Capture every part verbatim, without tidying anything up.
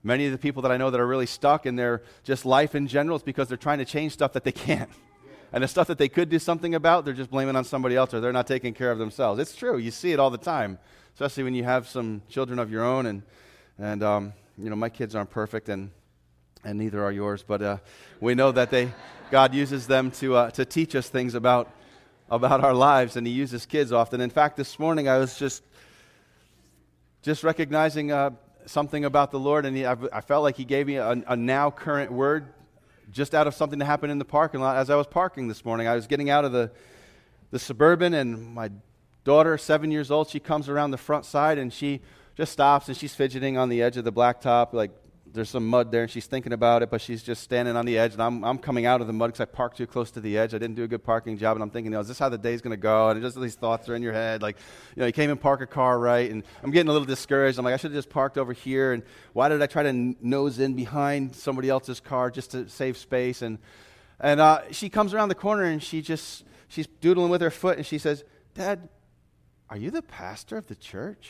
Many of the people that I know that are really stuck in their just life in general is because they're trying to change stuff that they can't. And the stuff that they could do something about, they're just blaming on somebody else, or they're not taking care of themselves. It's true. You see it all the time, especially when you have some children of your own. And, and um, you know, my kids aren't perfect, and and neither are yours. But uh, we know that they, God uses them to uh, to teach us things about about our lives, and He uses kids often. In fact, this morning I was just just recognizing uh, something about the Lord, and he, I, I felt like He gave me a, a now current word just out of something that happened in the parking lot. As I was parking this morning, I was getting out of the, the Suburban, and my daughter, seven years old, she comes around the front side, and she just stops, and she's fidgeting on the edge of the blacktop, like there's some mud there, and she's thinking about it, but she's just standing on the edge, and I'm I'm coming out of the mud because I parked too close to the edge. I didn't do a good parking job, and I'm thinking, you know, is this how the day's going to go? And just these thoughts are in your head, like, you know, you can't even park a car right, and I'm getting a little discouraged. I'm like, I should have just parked over here, and why did I try to n- nose in behind somebody else's car just to save space? And and uh, she comes around the corner, and she just, she's doodling with her foot, and she says, Dad, are you the pastor of the church?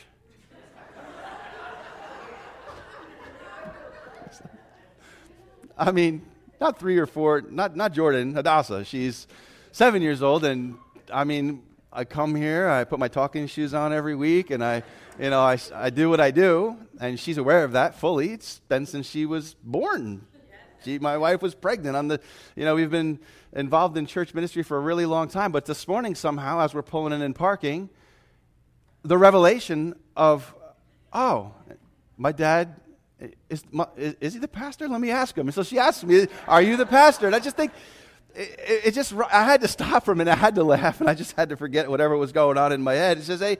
I mean, not three or four, not not Jordan, Hadassah. She's seven years old, and I mean, I come here, I put my talking shoes on every week, and I, you know, I, I do what I do, and she's aware of that fully. It's been since she was born. She, my wife was pregnant. I'm the, you know, we've been involved in church ministry for a really long time, but this morning somehow, as we're pulling in and parking, the revelation of, oh, my dad. Is, is, is he the pastor? Let me ask him. And so she asked me, are you the pastor? And I just think, it, it just, I had to stop for a minute. I had to laugh, and I just had to forget whatever was going on in my head. It says, hey,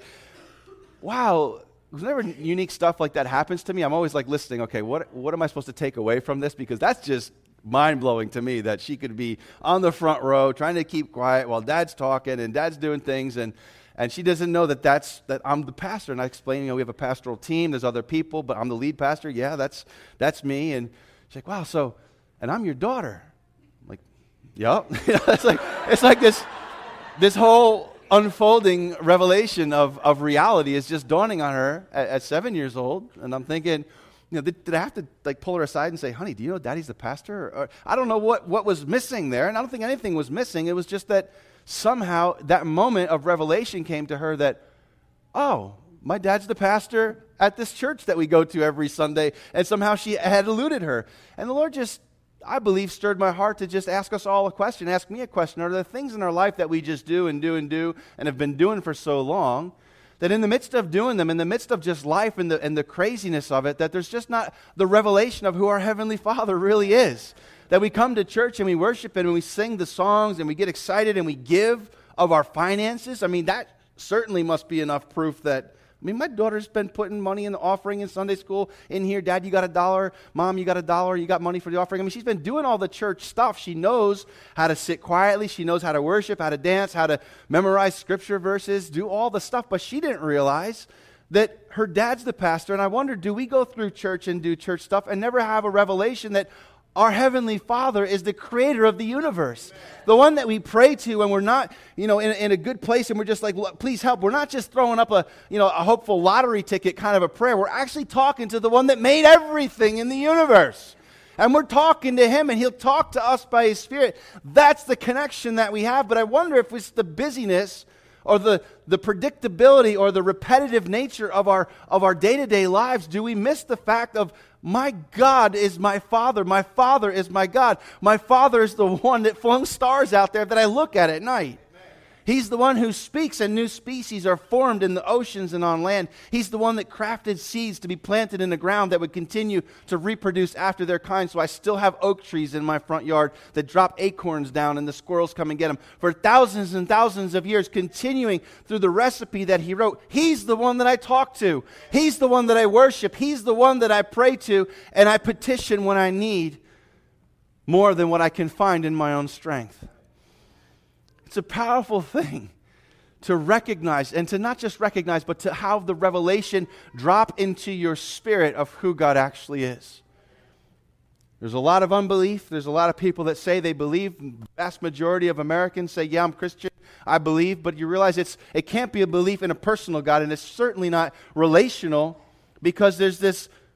wow, whenever unique stuff like that happens to me, I'm always like listening, okay, what what am I supposed to take away from this? Because that's just mind-blowing to me that she could be on the front row trying to keep quiet while Dad's talking and Dad's doing things, and And she doesn't know that that's that I'm the pastor. And I explain, you know, we have a pastoral team. There's other people, but I'm the lead pastor. Yeah, that's that's me. And she's like, wow, so, and I'm your daughter. I'm like, yep. it's like it's like this this whole unfolding revelation of, of reality is just dawning on her at, at seven years old. And I'm thinking, you know, did, did I have to like pull her aside and say, honey, do you know Daddy's the pastor? Or, or, I don't know what, what was missing there. And I don't think anything was missing. It was just that somehow that moment of revelation came to her that, oh, my dad's the pastor at this church that we go to every Sunday, and somehow she had eluded her. And the Lord just, I believe, stirred my heart to just ask us all a question, ask me a question. Are there things in our life that we just do and do and do and have been doing for so long that in the midst of doing them, in the midst of just life and the, and the craziness of it, that there's just not the revelation of who our Heavenly Father really is? That we come to church and we worship and we sing the songs and we get excited and we give of our finances. I mean, that certainly must be enough proof that, I mean, my daughter's been putting money in the offering in Sunday school in here. Dad, you got a dollar. Mom, you got a dollar. You got money for the offering. I mean, she's been doing all the church stuff. She knows how to sit quietly. She knows how to worship, how to dance, how to memorize scripture verses, do all the stuff. But she didn't realize that her dad's the pastor. And I wonder, do we go through church and do church stuff and never have a revelation that our Heavenly Father is the creator of the universe? The one that we pray to when we're not, you know, in, in a good place and we're just like, please help. We're not just throwing up a, you know, a hopeful lottery ticket kind of a prayer. We're actually talking to the one that made everything in the universe. And we're talking to Him, and He'll talk to us by His Spirit. That's the connection that we have. But I wonder if it's the busyness or the, the predictability or the repetitive nature of our of our day-to-day lives, do we miss the fact of, my God is my Father, my Father is my God. My Father is the one that flung stars out there that I look at at night. He's the one who speaks and new species are formed in the oceans and on land. He's the one that crafted seeds to be planted in the ground that would continue to reproduce after their kind. So I still have oak trees in my front yard that drop acorns down and the squirrels come and get them. For thousands and thousands of years, continuing through the recipe that He wrote. He's the one that I talk to. He's the one that I worship. He's the one that I pray to, and I petition when I need more than what I can find in my own strength. It's a powerful thing to recognize, and to not just recognize, but to have the revelation drop into your spirit of who God actually is. There's a lot of unbelief. There's a lot of people that say they believe. The vast majority of Americans say, yeah, I'm Christian, I believe. But you realize it's it can't be a belief in a personal God, and it's certainly not relational, because there's this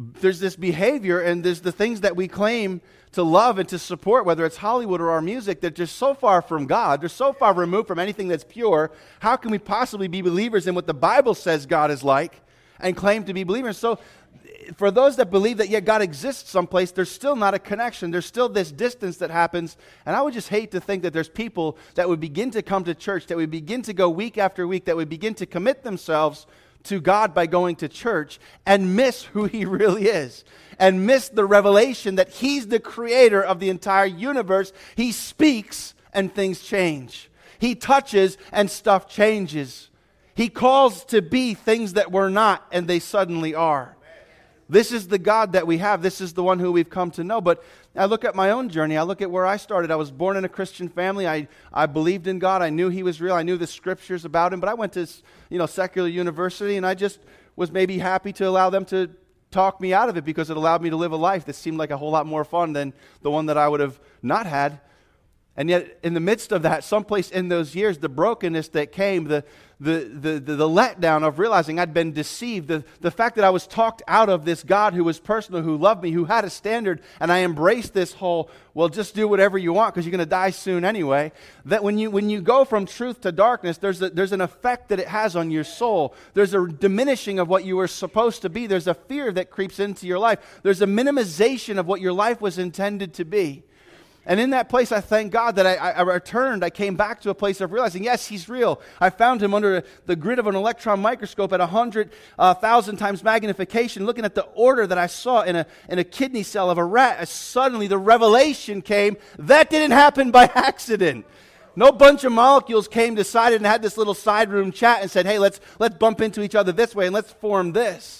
there's this behavior and there's the things that we claim to love and to support, whether it's Hollywood or our music, that they're so far from God, they're so far removed from anything that's pure. How can we possibly be believers in what the Bible says God is like and claim to be believers? So for those that believe that, yeah, God exists someplace, there's still not a connection. There's still this distance that happens. And I would just hate to think that there's people that would begin to come to church, that would begin to go week after week, that would begin to commit themselves to God by going to church and miss who He really is and miss the revelation that He's the creator of the entire universe. He speaks and things change. He touches and stuff changes. He calls to be things that were not and they suddenly are. This is the God that we have. This is the one who we've come to know. But I look at my own journey. I look at where I started. I was born in a Christian family. I, I believed in God. I knew He was real. I knew the scriptures about Him. But I went to, you know, secular university, and I just was maybe happy to allow them to talk me out of it because it allowed me to live a life that seemed like a whole lot more fun than the one that I would have not had. And yet, in the midst of that, someplace in those years, the brokenness that came, the the the the, the letdown of realizing I'd been deceived, the, the fact that I was talked out of this God who was personal, who loved me, who had a standard, and I embraced this whole, well, just do whatever you want because you're going to die soon anyway. That when you when you go from truth to darkness, there's a, there's an effect that it has on your soul. There's a diminishing of what you were supposed to be. There's a fear that creeps into your life. There's a minimization of what your life was intended to be. And in that place, I thank God that I, I, I returned. I came back to a place of realizing, yes, He's real. I found Him under the grid of an electron microscope at one hundred thousand times magnification, looking at the order that I saw in a, in a kidney cell of a rat. As suddenly, the revelation came. That didn't happen by accident. No bunch of molecules came, decided, and had this little side room chat and said, hey, let's, let's bump into each other this way and let's form this.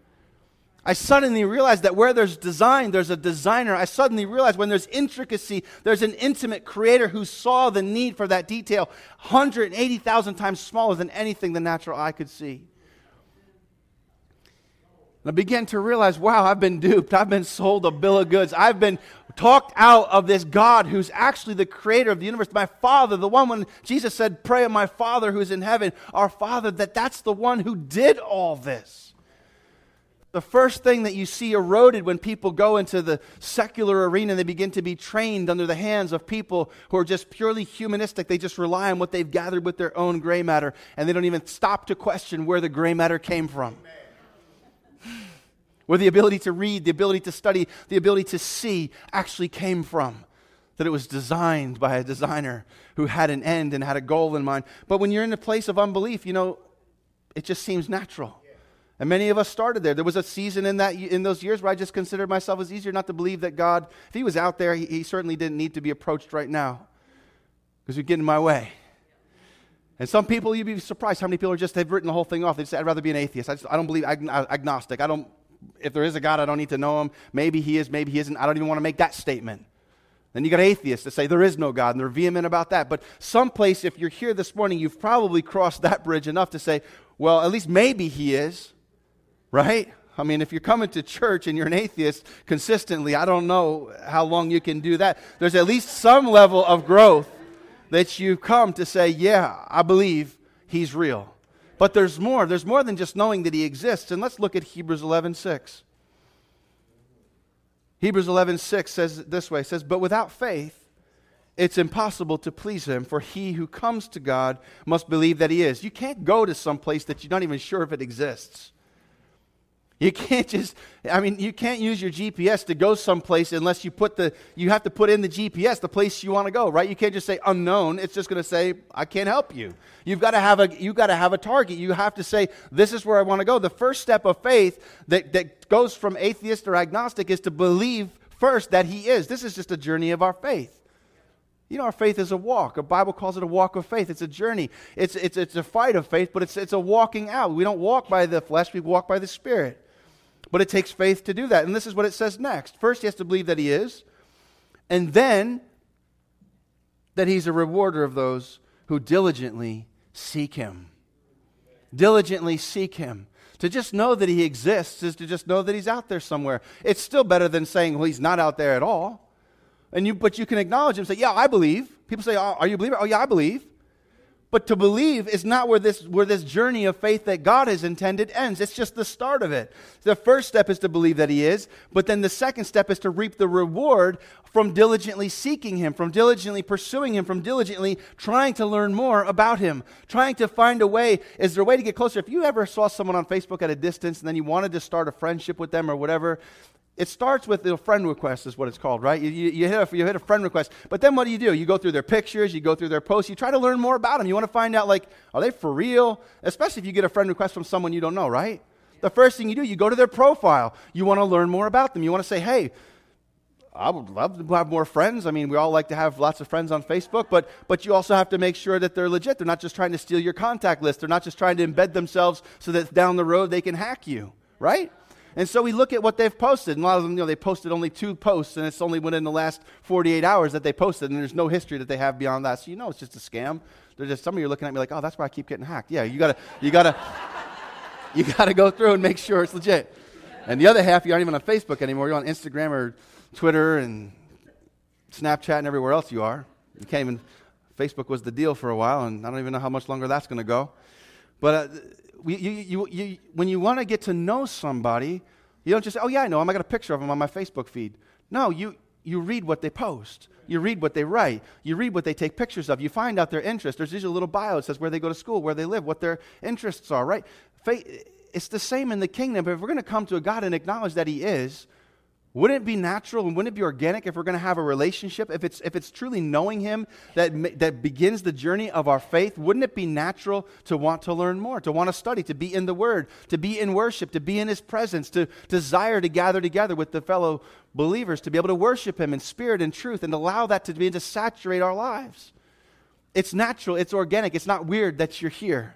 I suddenly realized that where there's design, there's a designer. I suddenly realized when there's intricacy, there's an intimate creator who saw the need for that detail one hundred eighty thousand times smaller than anything the natural eye could see. And I began to realize, wow, I've been duped. I've been sold a bill of goods. I've been talked out of this God who's actually the creator of the universe. My Father, the one when Jesus said, pray of my Father who's in heaven, our Father, that that's the one who did all this. The first thing that you see eroded when people go into the secular arena and they begin to be trained under the hands of people who are just purely humanistic. They just rely on what they've gathered with their own gray matter, and they don't even stop to question where the gray matter came from. Where the ability to read, the ability to study, the ability to see actually came from. That it was designed by a designer who had an end and had a goal in mind. But when you're in a place of unbelief, you know, it just seems natural. And many of us started there. There was a season in that in those years where I just considered myself as easier not to believe that God, if He was out there, He, he certainly didn't need to be approached right now because He'd get in my way. And some people, you'd be surprised how many people are just, they've written the whole thing off. They say, I'd rather be an atheist. I, just, I don't believe, ag- agnostic. I don't, if there is a God, I don't need to know Him. Maybe He is, maybe He isn't. I don't even want to make that statement. Then you got atheists that say there is no God, and they're vehement about that. But someplace, if you're here this morning, you've probably crossed that bridge enough to say, well, at least maybe He is. Right? I mean, if you're coming to church and you're an atheist consistently, I don't know how long you can do that. There's at least some level of growth that you've come to say, yeah, I believe He's real. But there's more. There's more than just knowing that He exists. And let's look at Hebrews eleven six. Hebrews eleven six says it this way, it says, but without faith, it's impossible to please Him, for he who comes to God must believe that He is. You can't go to some place that you're not even sure if it exists. You can't just, I mean, you can't use your G P S to go someplace unless you put the, you have to put in the G P S the place you want to go, right? You can't just say unknown. It's just going to say, I can't help you. You've got to have a, you've got to have a target. You have to say, this is where I want to go. The first step of faith that, that goes from atheist or agnostic is to believe first that He is. This is just a journey of our faith. You know, our faith is a walk. The Bible calls it a walk of faith. It's a journey. It's, it's, it's a fight of faith, but it's, it's a walking out. We don't walk by the flesh, we walk by the Spirit. But it takes faith to do that. And this is what it says next. First, he has to believe that He is, and then that He's a rewarder of those who diligently seek Him. Diligently seek Him. To just know that He exists is to just know that He's out there somewhere. It's still better than saying, well, He's not out there at all. And you, but you can acknowledge Him and say, yeah, I believe. People say, oh, are you a believer? Oh, yeah, I believe. But to believe is not where this where this journey of faith that God has intended ends. It's just the start of it. The first step is to believe that he is, but then the second step is to reap the reward from diligently seeking him, from diligently pursuing him, from diligently trying to learn more about him, trying to find a way. Is there a way to get closer? If you ever saw someone on Facebook at a distance and then you wanted to start a friendship with them or whatever, it starts with a friend request is what it's called, right? You, you, you, hit a, you hit a friend request, but then what do you do? You go through their pictures, you go through their posts, you try to learn more about them. You want to find out, like, are they for real? Especially if you get a friend request from someone you don't know, right? The first thing you do, you go to their profile. You want to learn more about them. You want to say, hey, I would love to have more friends. I mean, we all like to have lots of friends on Facebook, but but you also have to make sure that they're legit. They're not just trying to steal your contact list. They're not just trying to embed themselves so that down the road they can hack you, right? And so we look at what they've posted, and a lot of them, you know, they posted only two posts, and it's only within the last forty-eight hours that they posted, and there's no history that they have beyond that. So you know it's just a scam. There's just some of you are looking at me like, oh, that's why I keep getting hacked. Yeah, you gotta, you gotta, you gotta go through and make sure it's legit. And the other half, you aren't even on Facebook anymore. You're on Instagram or Twitter and Snapchat and everywhere else you are. You can't even. Facebook was the deal for a while, and I don't even know how much longer that's going to go. But uh, we, you, you, you, when you want to get to know somebody, you don't just say, oh, yeah, I know him. I got a picture of him on my Facebook feed. No, you, you read what they post. You read what they write. You read what they take pictures of. You find out their interests. There's usually a little bio that says where they go to school, where they live, what their interests are, right? Faith, it's the same in the kingdom. But if we're going to come to a God and acknowledge that he is, wouldn't it be natural and wouldn't it be organic if we're going to have a relationship, if it's if it's truly knowing him that that begins the journey of our faith, wouldn't it be natural to want to learn more, to want to study, to be in the Word, to be in worship, to be in his presence, to desire to gather together with the fellow believers, to be able to worship him in spirit and truth and allow that to begin to saturate our lives? It's natural, it's organic, it's not weird that you're here.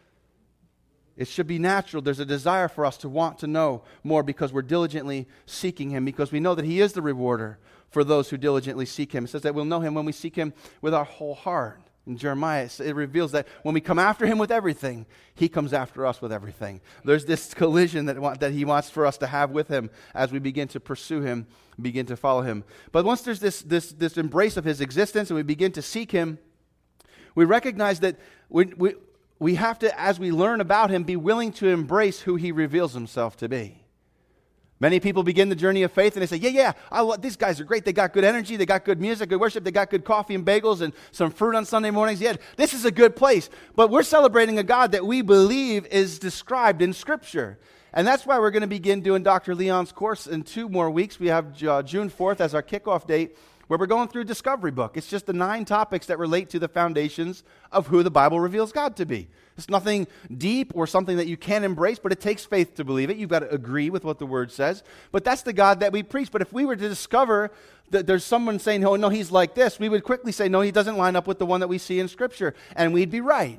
It should be natural. There's a desire for us to want to know more because we're diligently seeking him, because we know that he is the rewarder for those who diligently seek him. It says that we'll know him when we seek him with our whole heart. In Jeremiah, it reveals that when we come after him with everything, he comes after us with everything. There's this collision that, that he wants for us to have with him as we begin to pursue him, begin to follow him. But once there's this, this, this embrace of his existence and we begin to seek him, we recognize that we, we We have to, as we learn about him, be willing to embrace who he reveals himself to be. Many people begin the journey of faith and they say, yeah, yeah, I love, these guys are great. They got good energy. They got good music, good worship. They got good coffee and bagels and some fruit on Sunday mornings. Yeah, this is a good place. But we're celebrating a God that we believe is described in Scripture. And that's why we're going to begin doing Doctor Leon's course in two more weeks. We have uh, June fourth as our kickoff date, where we're going through Discovery Book. It's just the nine topics that relate to the foundations of who the Bible reveals God to be. It's nothing deep or something that you can't embrace, but it takes faith to believe it. You've got to agree with what the Word says. But that's the God that we preach. But if we were to discover that there's someone saying, oh, no, he's like this, we would quickly say, no, he doesn't line up with the one that we see in Scripture. And we'd be right.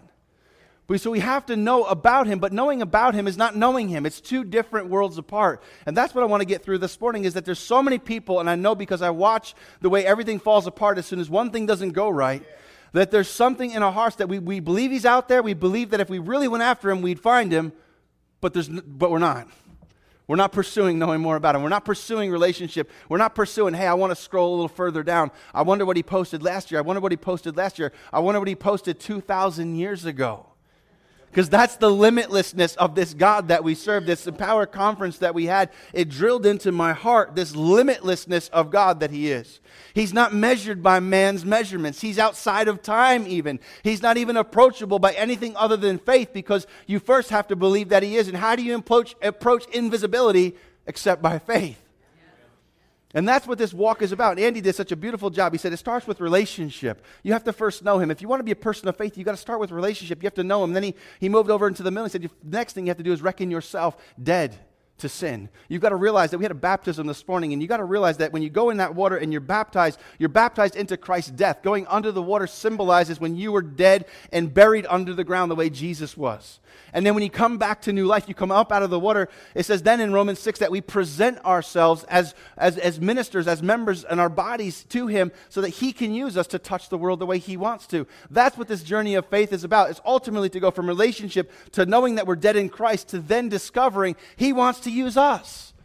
So we have to know about him, but knowing about him is not knowing him. It's two different worlds apart. And that's what I want to get through this morning, is that there's so many people, and I know because I watch the way everything falls apart as soon as one thing doesn't go right, that there's something in our hearts that we, we believe he's out there. We believe that if we really went after him, we'd find him, but there's but we're not. We're not pursuing knowing more about him. We're not pursuing relationship. We're not pursuing, hey, I want to scroll a little further down. I wonder what he posted last year. I wonder what he posted last year. I wonder what he posted two thousand years ago. Because that's the limitlessness of this God that we serve, this Empower conference that we had. It drilled into my heart this limitlessness of God that he is. He's not measured by man's measurements. He's outside of time even. He's not even approachable by anything other than faith, because you first have to believe that he is. And how do you approach, approach invisibility except by faith? And that's what this walk is about. And Andy did such a beautiful job. He said it starts with relationship. You have to first know him. If you want to be a person of faith, you've got to start with relationship. You have to know him. Then he, he moved over into the middle and said, the next thing you have to do is reckon yourself dead to sin. You've got to realize that we had a baptism this morning, and you've got to realize that when you go in that water and you're baptized, you're baptized into Christ's death. Going under the water symbolizes when you were dead and buried under the ground the way Jesus was. And then when you come back to new life, you come up out of the water. It says then in Romans six that we present ourselves as, as, as ministers, as members in our bodies to him, so that he can use us to touch the world the way he wants to. That's what this journey of faith is about. It's ultimately to go from relationship to knowing that we're dead in Christ, to then discovering he wants to use us.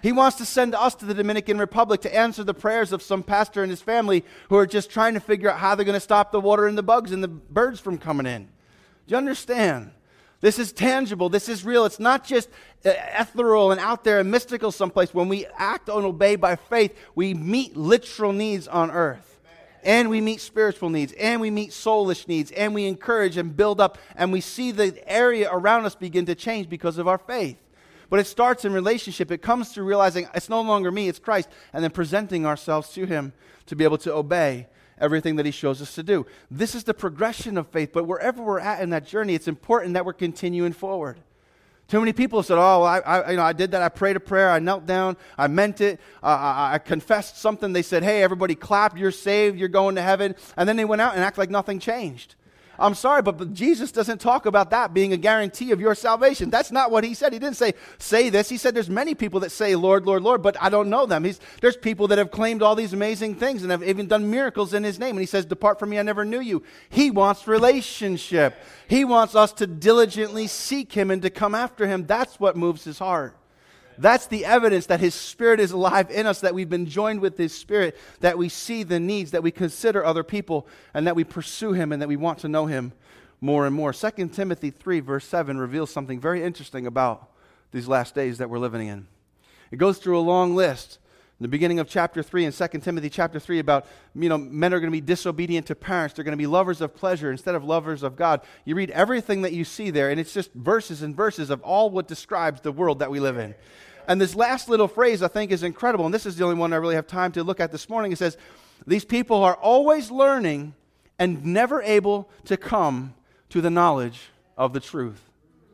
He wants to send us to the Dominican Republic to answer the prayers of some pastor and his family who are just trying to figure out how they're going to stop the water and the bugs and the birds from coming in. Do you understand? This is tangible. This is real. It's not just uh, ethereal and out there and mystical someplace. When we act and obey by faith, we meet literal needs on earth. And we meet spiritual needs, and we meet soulish needs, and we encourage and build up, and we see the area around us begin to change because of our faith. But it starts in relationship. It comes through realizing it's no longer me, it's Christ, and then presenting ourselves to Him to be able to obey everything that He shows us to do. This is the progression of faith, but wherever we're at in that journey, it's important that we're continuing forward. Too many people have said, oh, well, I, I, you know, I did that. I prayed a prayer. I knelt down. I meant it. Uh, I, I confessed something. They said, hey, everybody clap. You're saved. You're going to heaven. And then they went out and act like nothing changed. I'm sorry, but, but Jesus doesn't talk about that being a guarantee of your salvation. That's not what He said. He didn't say, say this. He said there's many people that say, Lord, Lord, Lord, but I don't know them. He's, there's people that have claimed all these amazing things and have even done miracles in His name. And He says, depart from me, I never knew you. He wants relationship. He wants us to diligently seek Him and to come after Him. That's what moves His heart. That's the evidence that His Spirit is alive in us, that we've been joined with His Spirit, that we see the needs, that we consider other people, and that we pursue Him and that we want to know Him more and more. Second Timothy three, verse seven reveals something very interesting about these last days that we're living in. It goes through a long list in the beginning of chapter three and Second Timothy chapter three about, you know, men are going to be disobedient to parents. They're going to be lovers of pleasure instead of lovers of God. You read everything that you see there, and it's just verses and verses of all what describes the world that we live in. And this last little phrase I think is incredible, and this is the only one I really have time to look at this morning. It says, these people are always learning and never able to come to the knowledge of the truth.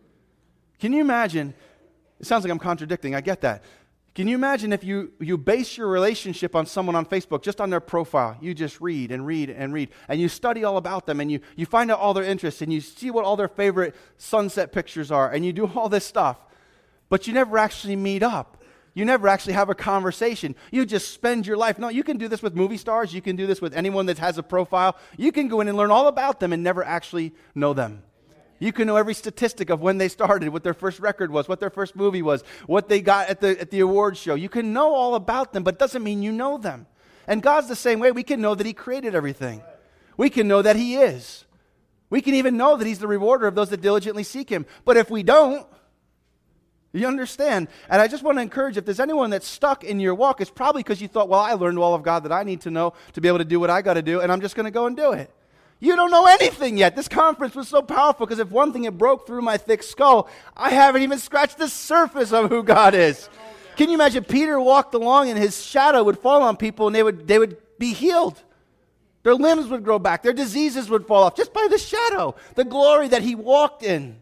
Can you imagine? It sounds like I'm contradicting. I get that. Can you imagine if you, you base your relationship on someone on Facebook, just on their profile? You just read and read and read, and you study all about them, and you, you find out all their interests, and you see what all their favorite sunset pictures are, and you do all this stuff. But you never actually meet up. You never actually have a conversation. You just spend your life. No, you can do this with movie stars. You can do this with anyone that has a profile. You can go in and learn all about them and never actually know them. You can know every statistic of when they started, what their first record was, what their first movie was, what they got at the, at the awards show. You can know all about them, but it doesn't mean you know them. And God's the same way. We can know that He created everything. We can know that He is. We can even know that He's the rewarder of those that diligently seek Him. But if we don't, you understand? And I just want to encourage, if there's anyone that's stuck in your walk, it's probably because you thought, well, I learned all of God that I need to know to be able to do what I got to do, and I'm just going to go and do it. You don't know anything yet. This conference was so powerful because if one thing it broke through my thick skull, I haven't even scratched the surface of who God is. Can you imagine Peter walked along and his shadow would fall on people and they would, they would be healed. Their limbs would grow back. Their diseases would fall off just by the shadow, the glory that He walked in.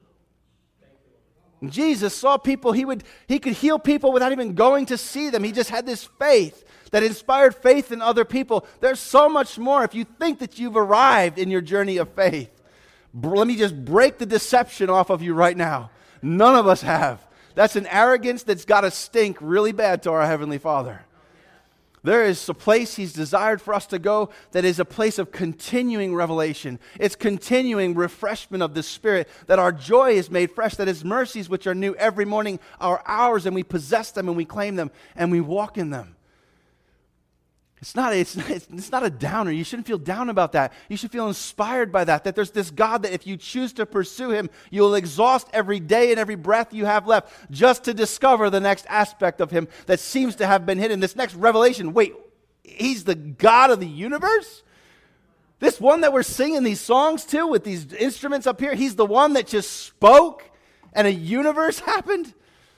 Jesus saw people, he would he could heal people without even going to see them. He just had this faith that inspired faith in other people. There's so much more. If you think that you've arrived in your journey of faith, let me just break the deception off of you right now. None of us have. That's an arrogance that's got to stink really bad to our Heavenly Father. There is a place He's desired for us to go that is a place of continuing revelation. It's continuing refreshment of the Spirit, that our joy is made fresh, that His mercies, which are new every morning, are ours, and we possess them and we claim them and we walk in them. It's not, it's, it's not a downer. You shouldn't feel down about that. You should feel inspired by that, that there's this God that if you choose to pursue Him, you'll exhaust every day and every breath you have left just to discover the next aspect of Him that seems to have been hidden. This next revelation, wait, He's the God of the universe? This one that we're singing these songs to with these instruments up here, He's the one that just spoke and a universe happened?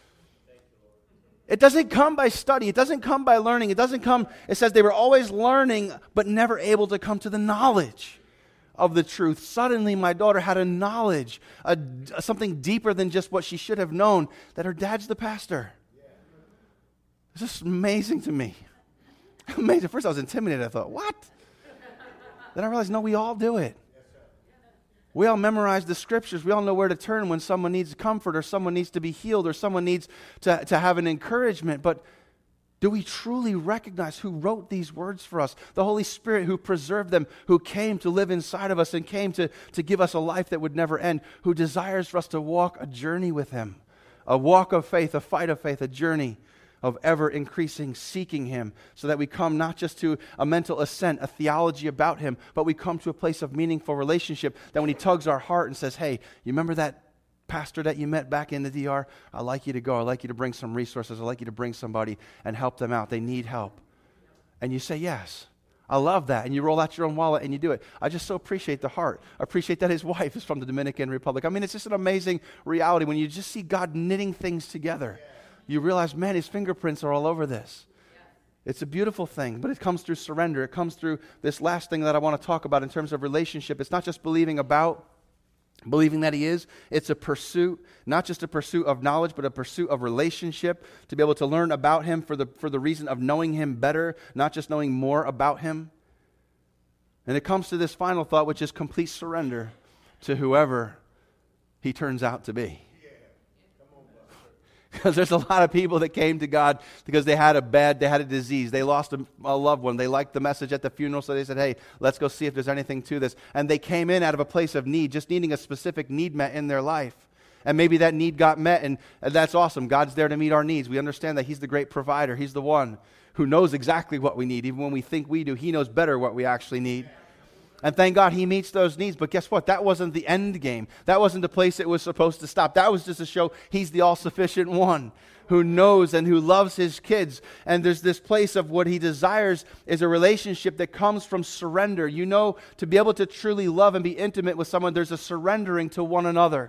It doesn't come by study. It doesn't come by learning. It doesn't come, it says they were always learning, but never able to come to the knowledge of the truth. Suddenly, my daughter had a knowledge, a, something deeper than just what she should have known, that her dad's the pastor. It's just amazing to me. Amazing. At first I was intimidated. I thought, what? Then I realized, no, we all do it. We all memorize the scriptures. We all know where to turn when someone needs comfort or someone needs to be healed or someone needs to, to have an encouragement. But do we truly recognize who wrote these words for us? The Holy Spirit who preserved them, who came to live inside of us and came to, to give us a life that would never end, who desires for us to walk a journey with Him, a walk of faith, a fight of faith, a journey of ever increasing seeking Him, so that we come not just to a mental assent, a theology about Him, but we come to a place of meaningful relationship, that when He tugs our heart and says, hey, you remember that pastor that you met back in the D R? I'd like you to go. I'd like you to bring some resources. I'd like you to bring somebody and help them out. They need help. And you say, yes. I love that. And you roll out your own wallet and you do it. I just so appreciate the heart. I appreciate that his wife is from the Dominican Republic. I mean, it's just an amazing reality. When you just see God knitting things together, you realize, man, His fingerprints are all over this. It's a beautiful thing, but it comes through surrender. It comes through this last thing that I want to talk about in terms of relationship. It's not just believing about, believing that He is. It's a pursuit, not just a pursuit of knowledge, but a pursuit of relationship, to be able to learn about Him for the for the reason of knowing Him better, not just knowing more about Him. And it comes to this final thought, which is complete surrender to whoever He turns out to be. Because there's a lot of people that came to God because they had a bad, they had a disease. They lost a, a loved one. They liked the message at the funeral, so they said, hey, let's go see if there's anything to this. And they came in out of a place of need, just needing a specific need met in their life. And maybe that need got met, and, and that's awesome. God's there to meet our needs. We understand that He's the great provider. He's the one who knows exactly what we need. Even when we think we do, He knows better what we actually need. And thank God He meets those needs. But guess what? That wasn't the end game. That wasn't the place it was supposed to stop. That was just to show He's the all-sufficient one who knows and who loves His kids. And there's this place of what He desires is a relationship that comes from surrender. You know, to be able to truly love and be intimate with someone, there's a surrendering to one another.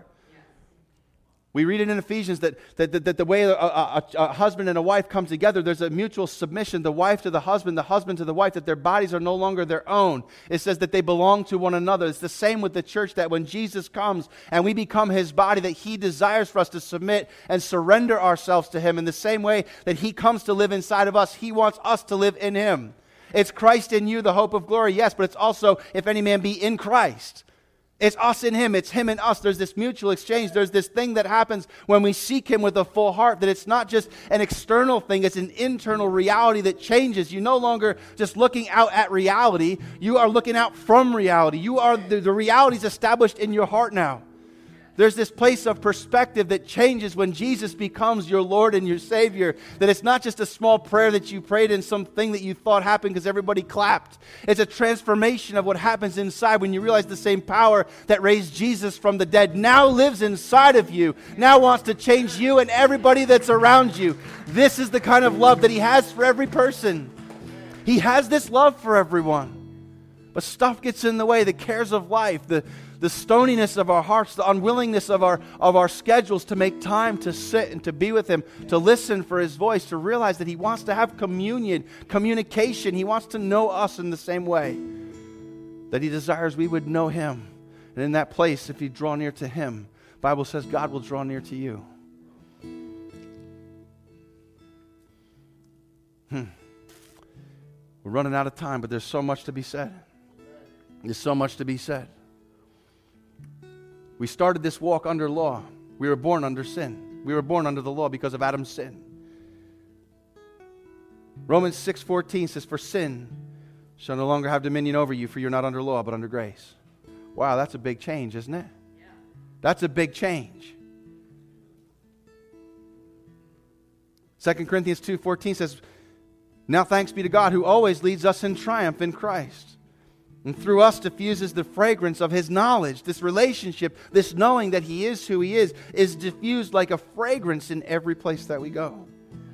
We read it in Ephesians that, that, that, that the way a, a, a husband and a wife come together, there's a mutual submission, the wife to the husband, the husband to the wife, that their bodies are no longer their own. It says that they belong to one another. It's the same with the church, that when Jesus comes and we become His body, that He desires for us to submit and surrender ourselves to Him in the same way that He comes to live inside of us. He wants us to live in Him. It's Christ in you, the hope of glory, yes, but it's also if any man be in Christ. It's us in Him. It's Him and us. There's this mutual exchange. There's this thing that happens when we seek Him with a full heart, that it's not just an external thing. It's an internal reality that changes. You're no longer just looking out at reality. You are looking out from reality. You are the, the reality is established in your heart now. There's this place of perspective that changes when Jesus becomes your Lord and your Savior. That it's not just a small prayer that you prayed in something that you thought happened because everybody clapped. It's a transformation of what happens inside when you realize the same power that raised Jesus from the dead now lives inside of you. Now wants to change you and everybody that's around you. This is the kind of love that He has for every person. He has this love for everyone. But stuff gets in the way, the cares of life, the The stoniness of our hearts, the unwillingness of our of our schedules to make time to sit and to be with Him, to listen for His voice, to realize that He wants to have communion, communication. He wants to know us in the same way that He desires we would know Him. And in that place, if you draw near to Him, the Bible says God will draw near to you. Hmm. We're running out of time, but there's so much to be said. There's so much to be said. We started this walk under law. We were born under sin. We were born under the law because of Adam's sin. Romans six fourteen says, for sin shall no longer have dominion over you, for you're not under law, but under grace. Wow, that's a big change, isn't it? Yeah. That's a big change. Second Corinthians two fourteen says, now thanks be to God who always leads us in triumph in Christ. And through us diffuses the fragrance of His knowledge. This relationship, this knowing that He is who He is, is diffused like a fragrance in every place that we go.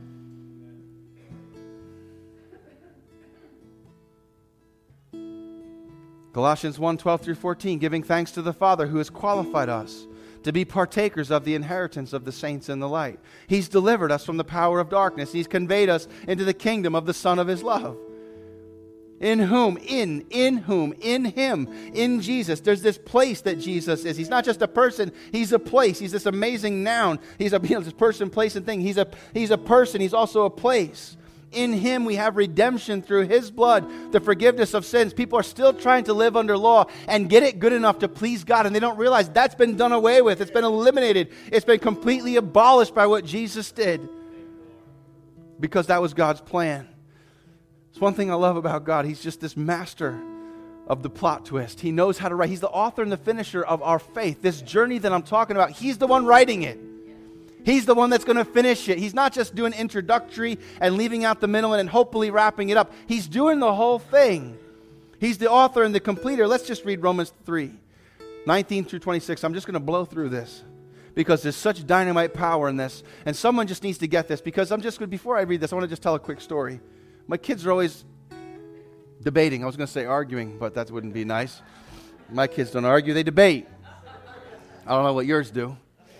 Colossians one twelve through fourteen, giving thanks to the Father who has qualified us to be partakers of the inheritance of the saints in the light. He's delivered us from the power of darkness. He's conveyed us into the kingdom of the Son of His love. In whom, in, in whom, in Him, in Jesus. There's this place that Jesus is. He's not just a person, He's a place. He's this amazing noun. He's a you know, this person, place, and thing. He's a, he's a person. He's also a place. In Him we have redemption through His blood, the forgiveness of sins. People are still trying to live under law and get it good enough to please God, and they don't realize that's been done away with. It's been eliminated. It's been completely abolished by what Jesus did, because that was God's plan. It's one thing I love about God. He's just this master of the plot twist. He knows how to write. He's the author and the finisher of our faith. This journey that I'm talking about, He's the one writing it. He's the one that's going to finish it. He's not just doing introductory and leaving out the middle and then hopefully wrapping it up. He's doing the whole thing. He's the author and the completer. Let's just read Romans three, nineteen through twenty-six. I'm just going to blow through this because there's such dynamite power in this. And someone just needs to get this because I'm just going to, before I read this, I want to just tell a quick story. My kids are always debating. I was going to say arguing, but that wouldn't be nice. My kids don't argue, they debate. I don't know what yours do.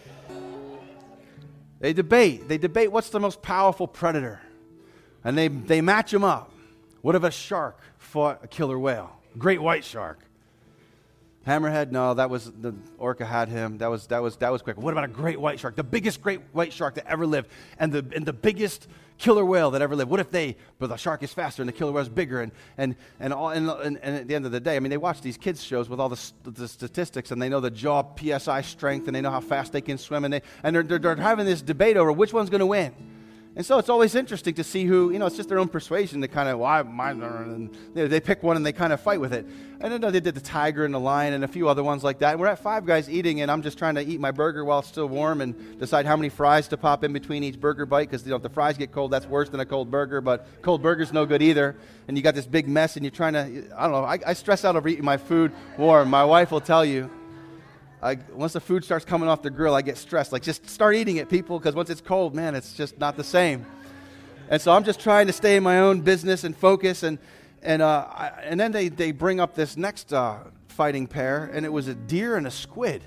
They debate. They debate what's the most powerful predator. And they, they match them up. What if a shark fought a killer whale? Great white shark. Hammerhead? No, that was, the orca had him. That was, that was, that was quick. What about a great white shark? The biggest great white shark that ever lived. And the, and the biggest killer whale that ever lived. What if they, but the shark is faster and the killer whale is bigger. And, and, and, all, and, and, and at the end of the day, I mean, they watch these kids shows with all the, the statistics and they know the jaw P S I strength and they know how fast they can swim. And, they, and they're, they're, they're having this debate over which one's going to win. And so it's always interesting to see who, you know, it's just their own persuasion to kind of, well, I, mine, and you know, they pick one and they kind of fight with it. And I know they did the tiger and the lion and a few other ones like that. And we're at Five Guys eating, and I'm just trying to eat my burger while it's still warm and decide how many fries to pop in between each burger bite because, you know, if the fries get cold, that's worse than a cold burger, but cold burger's no good either. And you got this big mess and you're trying to, I don't know, I, I stress out over eating my food warm. My wife will tell you. I, once the food starts coming off the grill, I get stressed. Like, just start eating it, people, because once it's cold, man, it's just not the same. And so I'm just trying to stay in my own business and focus. And and uh, I, and then they, they bring up this next uh, fighting pair, and it was a deer and a squid.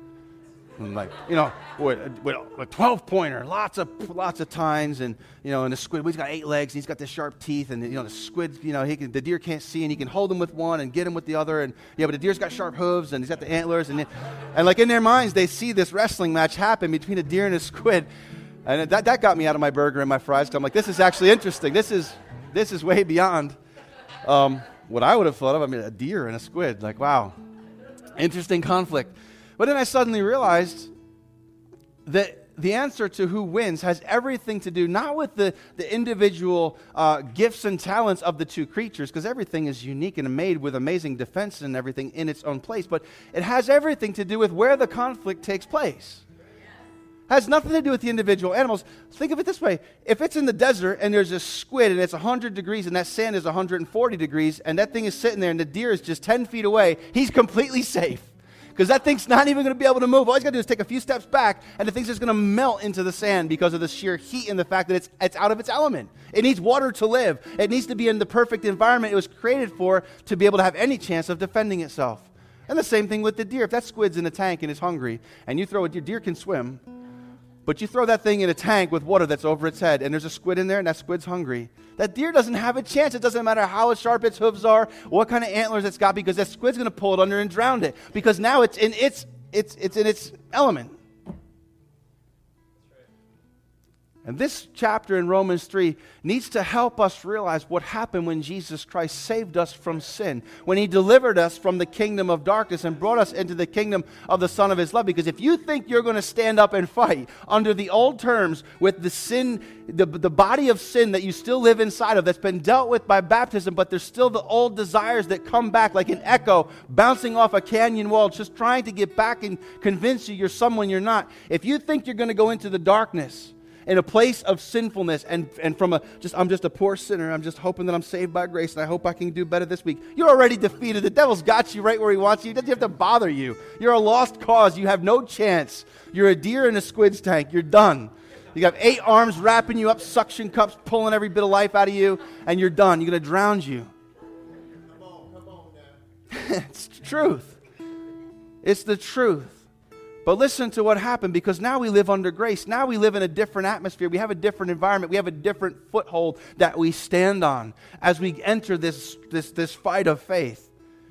And like, you know, with, with a twelve-pointer, lots of lots of times, and you know, and the squid, he's got eight legs, and he's got the sharp teeth, and you know, the squid, you know, he can, the deer can't see, and he can hold him with one and get him with the other, and yeah, but the deer's got sharp hooves, and he's got the antlers, and and like in their minds, they see this wrestling match happen between a deer and a squid, and that that got me out of my burger and my fries. So I'm like, this is actually interesting. This is this is way beyond um, what I would have thought of. I mean, a deer and a squid, like wow, interesting conflict. But then I suddenly realized that the answer to who wins has everything to do not with the, the individual uh, gifts and talents of the two creatures, because everything is unique and made with amazing defense and everything in its own place, but it has everything to do with where the conflict takes place. It has nothing to do with the individual animals. Think of it this way. If it's in the desert and there's a squid and it's one hundred degrees and that sand is one hundred forty degrees and that thing is sitting there and the deer is just ten feet away, he's completely safe. Because that thing's not even going to be able to move. All he's got to do is take a few steps back, and the thing's just going to melt into the sand because of the sheer heat and the fact that it's it's out of its element. It needs water to live. It needs to be in the perfect environment it was created for to be able to have any chance of defending itself. And the same thing with the deer. If that squid's in a tank and is hungry, and you throw it, your deer can swim, but you throw that thing in a tank with water that's over its head, and there's a squid in there, and that squid's hungry. That deer doesn't have a chance. It doesn't matter how sharp its hooves are, what kind of antlers it's got, because that squid's going to pull it under and drown it. Because now it's in its it's it's in its element. And this chapter in Romans three needs to help us realize what happened when Jesus Christ saved us from sin, when he delivered us from the kingdom of darkness and brought us into the kingdom of the Son of his love. Because if you think you're going to stand up and fight under the old terms with the sin, the, the body of sin that you still live inside of, that's been dealt with by baptism, but there's still the old desires that come back like an echo bouncing off a canyon wall, just trying to get back and convince you you're someone you're not. If you think you're going to go into the darkness in a place of sinfulness and, and from a, just I'm just a poor sinner, I'm just hoping that I'm saved by grace and I hope I can do better this week. You're already defeated. The devil's got you right where he wants you. He doesn't have to bother you. You're a lost cause. You have no chance. You're a deer in a squid's tank. You're done. You have eight arms wrapping you up, suction cups pulling every bit of life out of you, and you're done. You're going to drown you. Come on, come on now. It's the truth. It's the truth. But listen to what happened, because now we live under grace. Now we live in a different atmosphere. We have a different environment. We have a different foothold that we stand on as we enter this, this, this fight of faith.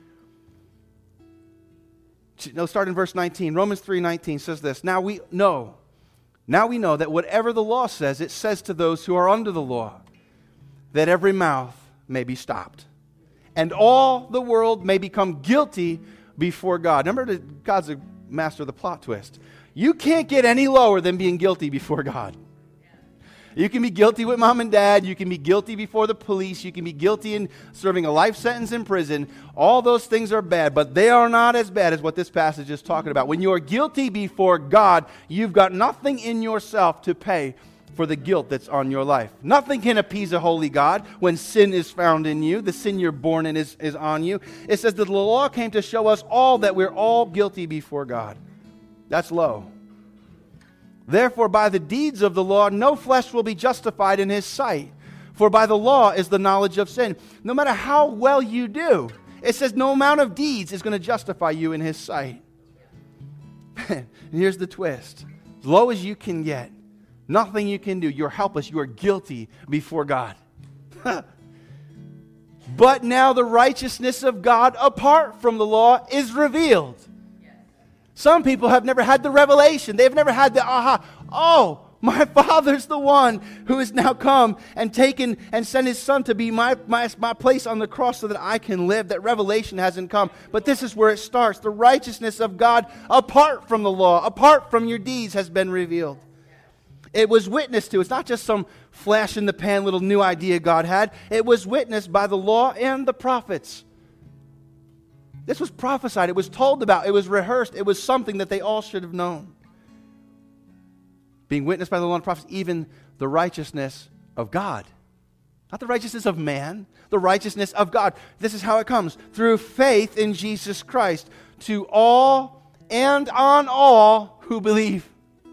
No, start in verse nineteen. Romans three nineteen says this. Now we know, now we know that whatever the law says, it says to those who are under the law, that every mouth may be stopped, and all the world may become guilty before God. Remember that God's a master of the plot twist. You can't get any lower than being guilty before God. You can be guilty with mom and dad. You can be guilty before the police. You can be guilty in serving a life sentence in prison. All those things are bad, but they are not as bad as what this passage is talking about. When you are guilty before God, you've got nothing in yourself to pay for the guilt that's on your life. Nothing can appease a holy God when sin is found in you. The sin you're born in is, is on you. It says that the law came to show us all that we're all guilty before God. That's low. Therefore, by the deeds of the law, no flesh will be justified in his sight. For by the law is the knowledge of sin. No matter how well you do, it says no amount of deeds is going to justify you in his sight. And here's the twist. As low as you can get, nothing you can do. You're helpless. You are guilty before God. But now the righteousness of God apart from the law is revealed. Some people have never had the revelation. They've never had the aha. Oh, my Father's the one who has now come and taken and sent his Son to be my, my, my place on the cross so that I can live. That revelation hasn't come. But this is where it starts. The righteousness of God apart from the law, apart from your deeds, has been revealed. It was witnessed to. It's not just some flash in the pan little new idea God had. It was witnessed by the law and the prophets. This was prophesied. It was told about. It was rehearsed. It was something that they all should have known. Being witnessed by the law and prophets, even the righteousness of God. Not the righteousness of man, the righteousness of God. This is how it comes. Through faith in Jesus Christ to all and on all who believe.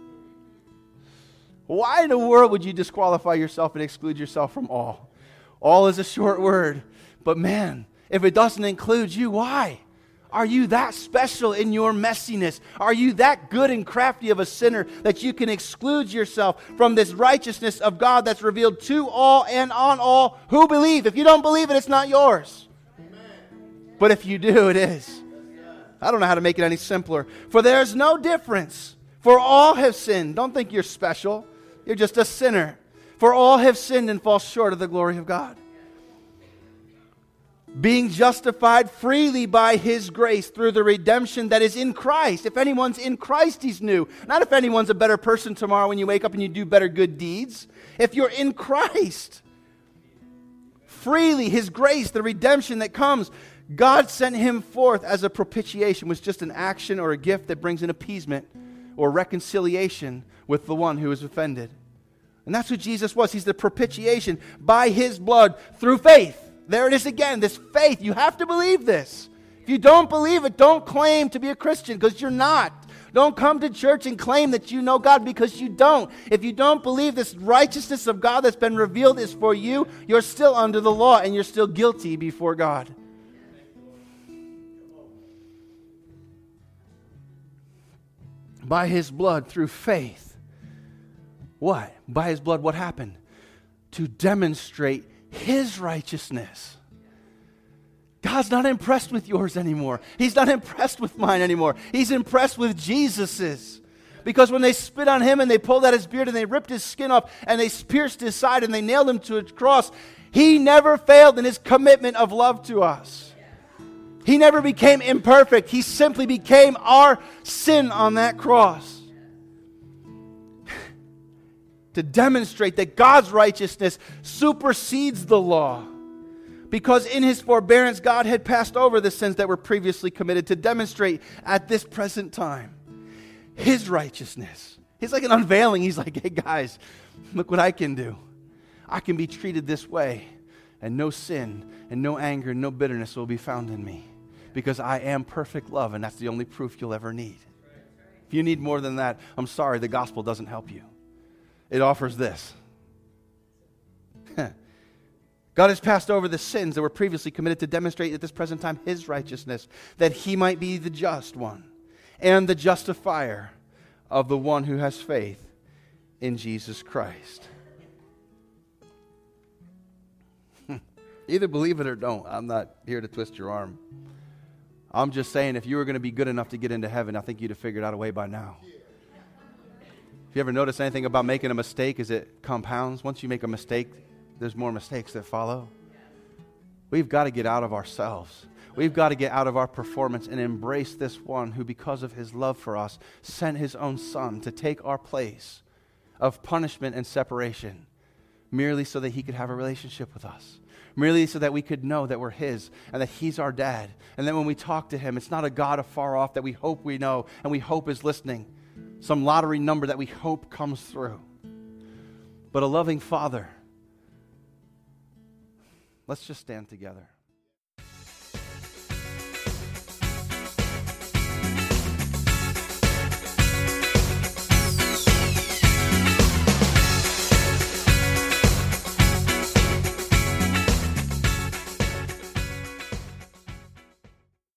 Why in the world would you disqualify yourself and exclude yourself from all? All is a short word. But man, if it doesn't include you, why? Are you that special in your messiness? Are you that good and crafty of a sinner that you can exclude yourself from this righteousness of God that's revealed to all and on all who believe? If you don't believe it, it's not yours. Amen. But if you do, it is. I don't know how to make it any simpler. For there's no difference. For all have sinned. Don't think you're special. You're just a sinner. For all have sinned and fall short of the glory of God. Being justified freely by his grace through the redemption that is in Christ. If anyone's in Christ, he's new. Not if anyone's a better person tomorrow when you wake up and you do better good deeds. If you're in Christ, freely his grace, the redemption that comes. God sent him forth as a propitiation, which is just an action or a gift that brings an appeasement or reconciliation with the one who is offended. And that's who Jesus was. He's the propitiation by his blood through faith. There it is again, this faith. You have to believe this. If you don't believe it, don't claim to be a Christian because you're not. Don't come to church and claim that you know God because you don't. If you don't believe this righteousness of God that's been revealed is for you, you're still under the law and you're still guilty before God. By his blood through faith. What? By his blood, what happened? To demonstrate his righteousness. God's not impressed with yours anymore. He's not impressed with mine anymore. He's impressed with Jesus's. Because when they spit on him and they pulled out his beard and they ripped his skin off and they pierced his side and they nailed him to a cross, he never failed in his commitment of love to us. He never became imperfect. He simply became our sin on that cross. To demonstrate that God's righteousness supersedes the law. Because in his forbearance, God had passed over the sins that were previously committed to demonstrate at this present time his righteousness. He's like an unveiling. He's like, hey guys, look what I can do. I can be treated this way, and no sin and no anger and no bitterness will be found in me. Because I am perfect love, and that's the only proof you'll ever need. If you need more than that, I'm sorry, the gospel doesn't help you. It offers this. God has passed over the sins that were previously committed to demonstrate at this present time his righteousness, that he might be the just one and the justifier of the one who has faith in Jesus Christ. Either believe it or don't. I'm not here to twist your arm. I'm just saying if you were going to be good enough to get into heaven, I think you'd have figured out a way by now. If you ever notice anything about making a mistake, is it compounds? Once you make a mistake, there's more mistakes that follow. We've got to get out of ourselves. We've got to get out of our performance and embrace this one who, because of his love for us, sent his own Son to take our place of punishment and separation. merely so that he could have a relationship with us, merely so that we could know that we're his and that he's our dad. And then when we talk to him, it's not a God afar off that we hope we know and we hope is listening, some lottery number that we hope comes through, but a loving Father. Let's just stand together.